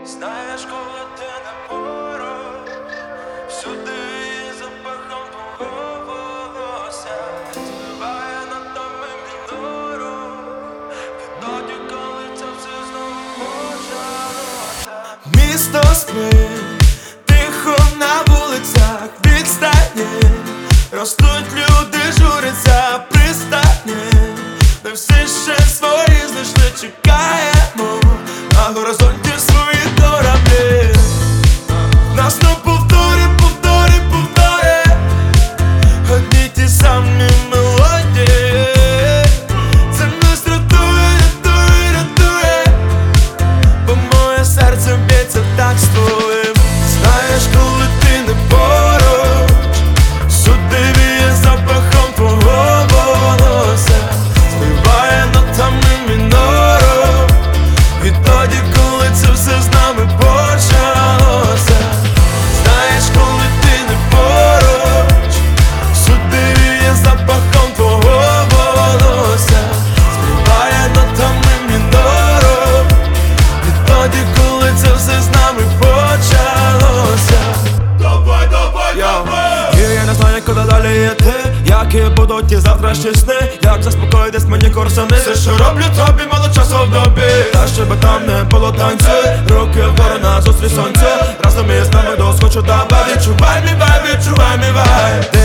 Знаєш, коли ти не поруч, всюди є запахом твого волосся, спливає над нами мінору, відтоді, коли це все знову почалося. Місто спить, тихо на вулицях, відстані ростуть люди, журяться пристані. Ми всі ще свої знайшли, чекаємо на горизонті свої кораблі. Нас на повторі, повторі, повторі одні ті самі мелодії. Це нас рятує, рятує, рятує, бо моє серце б'ється так з твоїм. Знаєш, коли ти не поруч, сюди віє запахом твого волосся, співає нотами мінору, відтоді, коли це все з нами почалося. Знаєш, коли ти не поруч, сюди віє запахом твого волосся, співає нотами мінору, відтоді, коли це все з нами почалося. Давай, давай, давай! Я не знаю, куди далі йти, які будуть ті завтрашні сни, як заспокоїтись мені курсани. Все, що роблю тобі, мало часу в добі, та щоб там не було танцю, руки вгору назустріч сонцю, разом із нами до схочу та бай. Відчувай мій вайб, відчувай мій вайб.